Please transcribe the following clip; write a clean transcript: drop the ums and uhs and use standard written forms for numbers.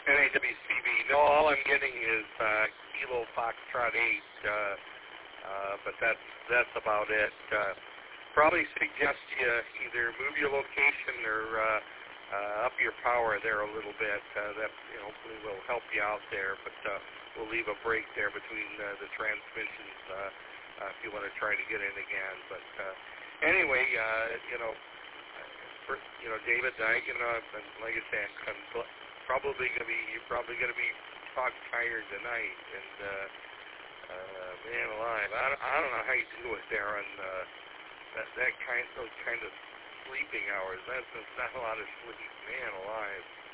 NAWCB. No, all I'm getting is Kilo Foxtrot 8, but that's about it. Probably suggest you either move your location or up your power there a little bit. That hopefully will help you out there, but we'll leave a break there between the transmissions if you want to try to get in again. But anyway, David, like I said, you're probably gonna be talk tired tonight, and man alive, I don't know how you do it there on those kind of sleeping hours. That's not a lot of sleep, man alive.